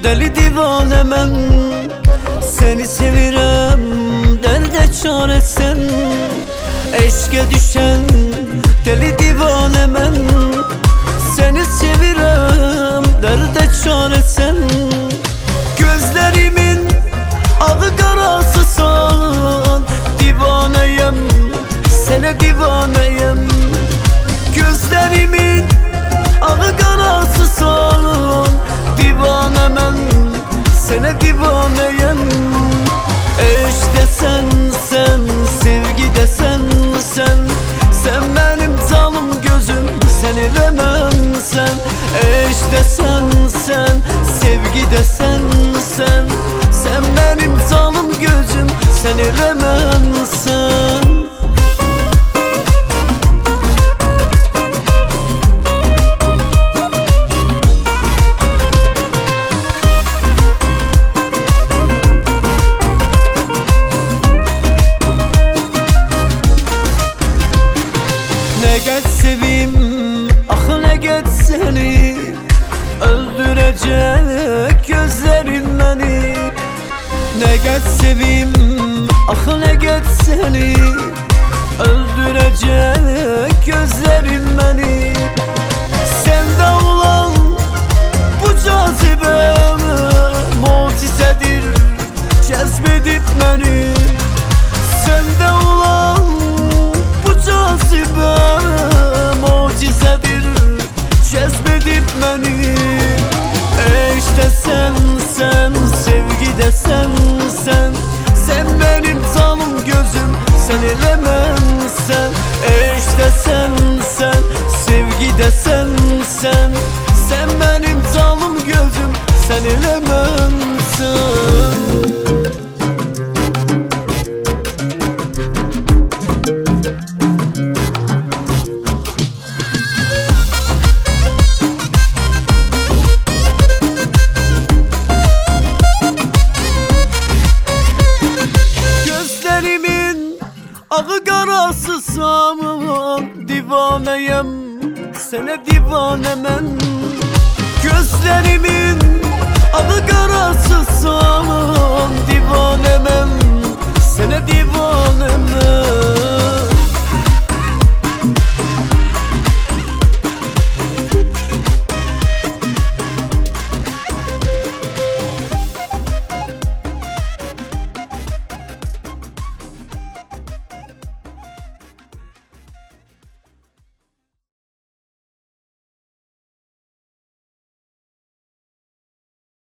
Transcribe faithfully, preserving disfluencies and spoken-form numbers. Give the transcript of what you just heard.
deli divane mən. Seni sevirəm, dərdə çarə sən. Eşqə düşən deli divane mən. Seni sevirəm, dərdə çarə sən. Gözlərimin ağı qarasısan, divanəyəm, sənə divanəyəm. Gözlərimin ağı qarasısan, divanə mən, sənə divanəyəm. Eşq desən sən, sevgi desən sən. Sən mənim canım gözüm, sən eləməmsən. Eşq desən sən, sevgi desən sən. Sən mənim canım gözüm, sən eləməmsən. Ne geç sevim, ah ne geç seni. Öldürecek gözlerin beni. Ne geç sevim, ah ne geç seni. Öldürecek gözlerin beni. Sende olan bu cazibe mucizedir, cezbedip beni. Sende olan bu cazibe mucizedir, cezbedip beni. Eşq desen sen, sevgi desen sen. Sen benim canım gözüm, sen eləməmsən. Eşq desen sen, sevgi desen sen. Sen benim canım gözüm, sen eləməmsən. Ağı qarasısan, divanəyəm, sənə divanə mən. Gözlərimin ağı qarasısan, divanə mən, sənə divanə mən.